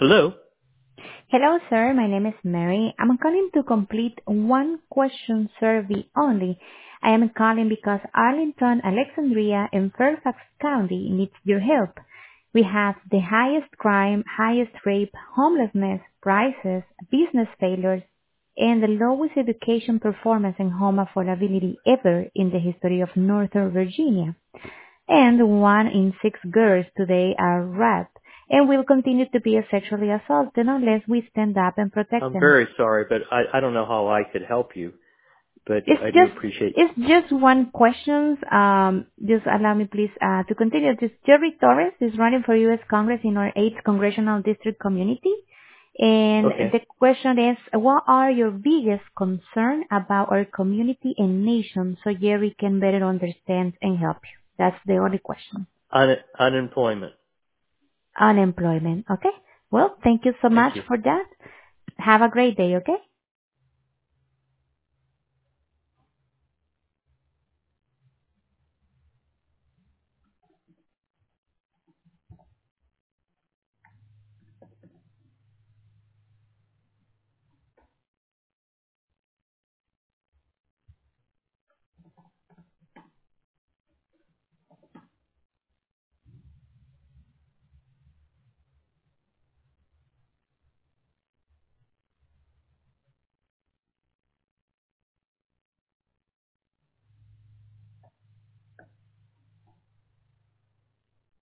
Hello? Hello, sir. My name is Mary. I'm calling to complete one question survey only. I am calling because Arlington, Alexandria, and Fairfax County needs your help. We have the highest crime, highest rape, homelessness, prices, business failures, and the lowest education performance and home affordability ever in the history of Northern Virginia. And 1 in 6 girls today are raped and will continue to be sexually assaulted unless we stand up and protect I'm them. very sorry, but I don't know how I could help you, but It's I do just appreciate. it's just one question. Just allow me please to continue. This Jerry Torres is running for U.S. Congress in our 8th congressional district community. And Okay. the question is, what are your biggest concern about our community and nation so Jerry can better understand and help you? That's the only question. Unemployment. Unemployment. Okay. Well, thank you so Thank much you. for that. Have a great day. Okay.